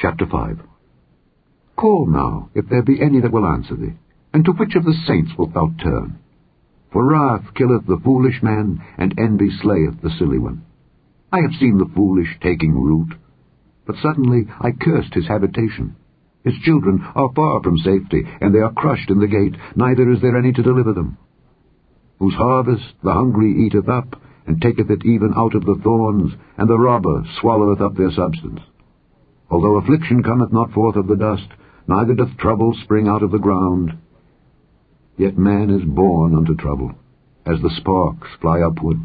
Chapter 5. Call now, if there be any that will answer thee, and to which of the saints wilt thou turn? For wrath killeth the foolish man, and envy slayeth the silly one. I have seen the foolish taking root, but suddenly I cursed his habitation. His children are far from safety, and they are crushed in the gate, neither is there any to deliver them. Whose harvest the hungry eateth up, and taketh it even out of the thorns, and the robber swalloweth up their substance. Although affliction cometh not forth of the dust, neither doth trouble spring out of the ground, yet man is born unto trouble, as the sparks fly upward.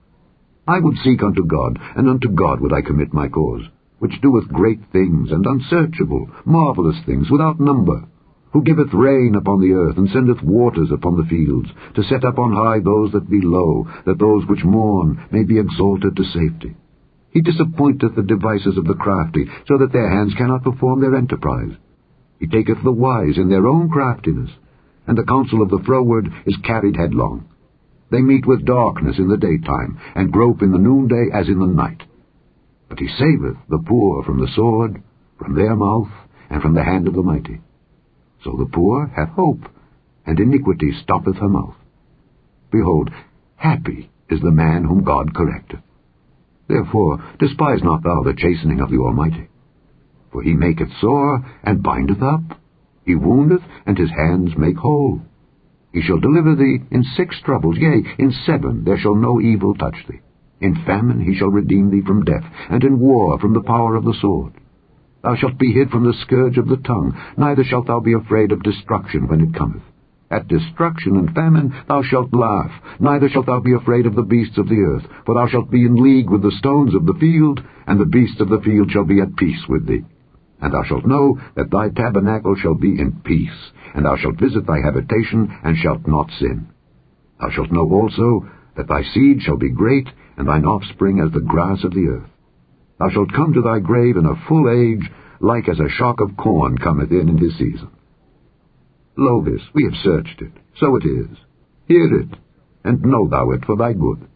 I would seek unto God, and unto God would I commit my cause, which doeth great things, and unsearchable, marvelous things, without number, who giveth rain upon the earth, and sendeth waters upon the fields, to set up on high those that be low, that those which mourn may be exalted to safety. He disappointeth the devices of the crafty, so that their hands cannot perform their enterprise. He taketh the wise in their own craftiness, and the counsel of the froward is carried headlong. They meet with darkness in the daytime, and grope in the noonday as in the night. But he saveth the poor from the sword, from their mouth, and from the hand of the mighty. So the poor hath hope, and iniquity stoppeth her mouth. Behold, happy is the man whom God correcteth. Therefore despise not thou the chastening of the Almighty. For he maketh sore, and bindeth up. He woundeth, and his hands make whole. He shall deliver thee in 6 troubles, yea, in 7 there shall no evil touch thee. In famine he shall redeem thee from death, and in war from the power of the sword. Thou shalt be hid from the scourge of the tongue, neither shalt thou be afraid of destruction when it cometh. At destruction and famine thou shalt laugh, neither shalt thou be afraid of the beasts of the earth, for thou shalt be in league with the stones of the field, and the beasts of the field shall be at peace with thee. And thou shalt know that thy tabernacle shall be in peace, and thou shalt visit thy habitation, and shalt not sin. Thou shalt know also that thy seed shall be great, and thine offspring as the grass of the earth. Thou shalt come to thy grave in a full age, like as a shock of corn cometh in his season. Lo this, we have searched it, so it is. Hear it, and know thou it for thy good.